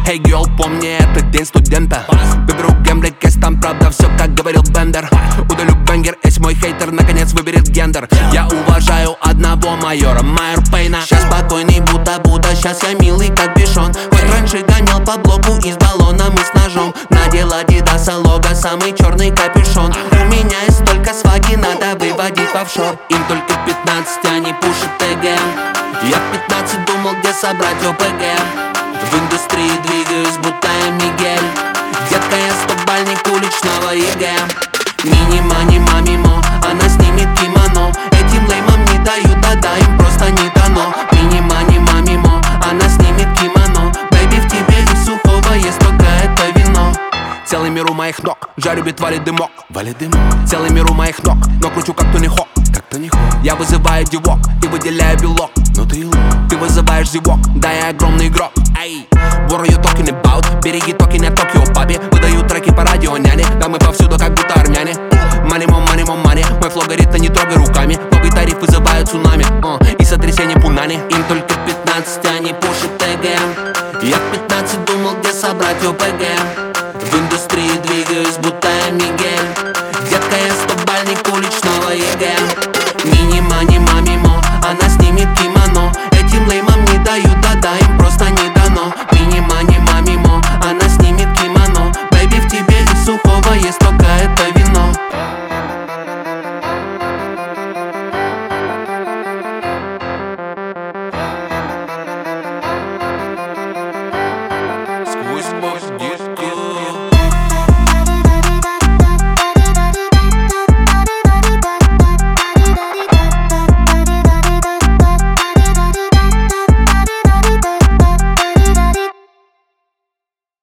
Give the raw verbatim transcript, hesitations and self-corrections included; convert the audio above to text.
Hey girl, помни этот день студента. Выберу гемблик, кейс, там правда все, как говорил Бендер. Удалю бенгер, если мой хейтер наконец выберет гендер. Я уважаю одного майора, майор Пейна. Сейчас спокойный, будто Будда, сейчас я милый, как бишон. Хоть раньше гонял по блоку из баллона, мы с ножом. Надела Адидаса лого, самый черный капюшон. У меня есть столько сваги, надо выводить в офшор. Им только пятнадцать, они пушат ТГ. Я в пятнадцать думал, где собрать ОПГ. В индустрии двигаюсь, будто я Мигель. Детка, я стобальник уличного ЕГЭ. Мини-мани, мамимо, она снимет кимоно. Этим леймам не дают, да-да, им просто не дано. Мини-мани, мамимо, она снимет кимоно. Бэйби, в тебе из сухого есть только это вино. Целый мир у моих ног, жарю бит, валит дымок. Валит дымок. Целый мир у моих ног, но кручу как Тони Хок. Как Тони Хок. Я вызываю девок и выделяю белок. Но ты лох. Ты вызываешь зевок, да я огромный игрок. Эй, what are you talking about? Береги токи, не Токио, папе. Выдаю треки по радио, няне. Да мы повсюду, как будто армяне. Манимо, манимо, мани. Мой фло горит, а не трогай руками. Новый тариф вызывает цунами, uh, и сотрясение пунани. Им только пятнадцать, они пушат ТГ. Я в пятнадцать думал, где собрать ОПГ. В индустрии двигаюсь, будто я Мигель. Детка, я стобальник уличного ЕГЭ.